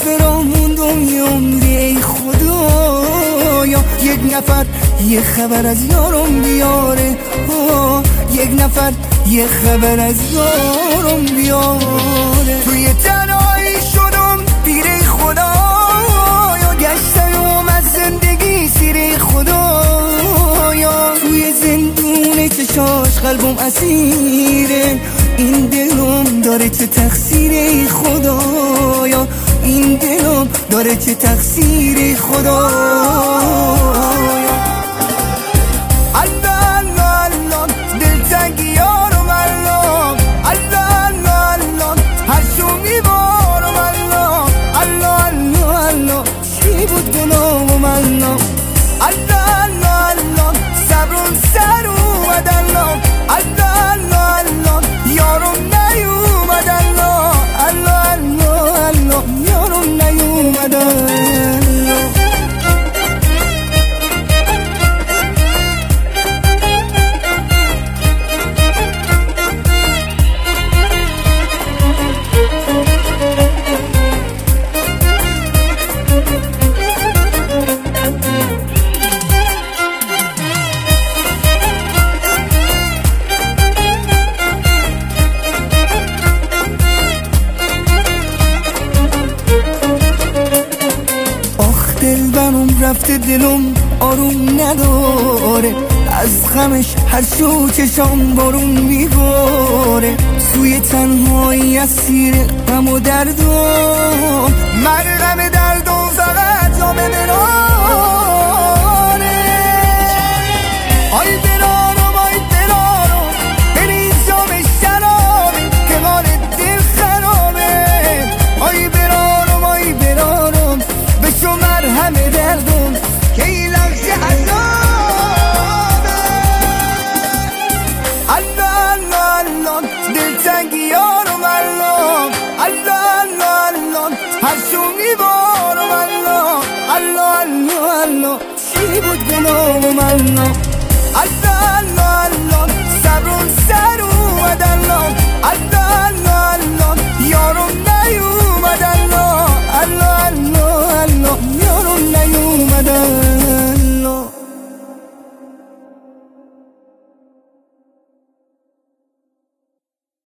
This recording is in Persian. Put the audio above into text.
به راه موندم یه عمری ای خدایا، یک نفر یه خبر از یارم بیاره، یک نفر یه خبر از یارم بیاره. توی تنهایی شدم پیره خدایا، گشتم از زندگی سیره خدایا. توی زندون چشاش قلبم اسیره، این دلم داره چه تقصیری خدایا، این دلم داره چه تقصیری خدایا. الله الله الله دلتنگی یارم الله، الله الله الله هر شو میبارم الله، الله الله الله چی بود گناهم الله، الله الله الله صبرم سر اومد الله، الله الله الله یارم نیومد الله، الله الله الله یارم نیومد الله. دلبرم رفته دلم آروم نداره، از غمش هر شو چشام بارون میباره. توی تنهایی اسیر غم و دردم، مرهم دردم فقط جام مناره. آی برارم آی برارم بریز جام شرابی که مال دل خرابه. آی برارم آی برارم بشو مرهم دردم که این لحظه عذابه. الله الله الله دلتنگی یارم الله، الله الله الله هر شو میبارم الله، الله الله الله چی بود گناهم الله.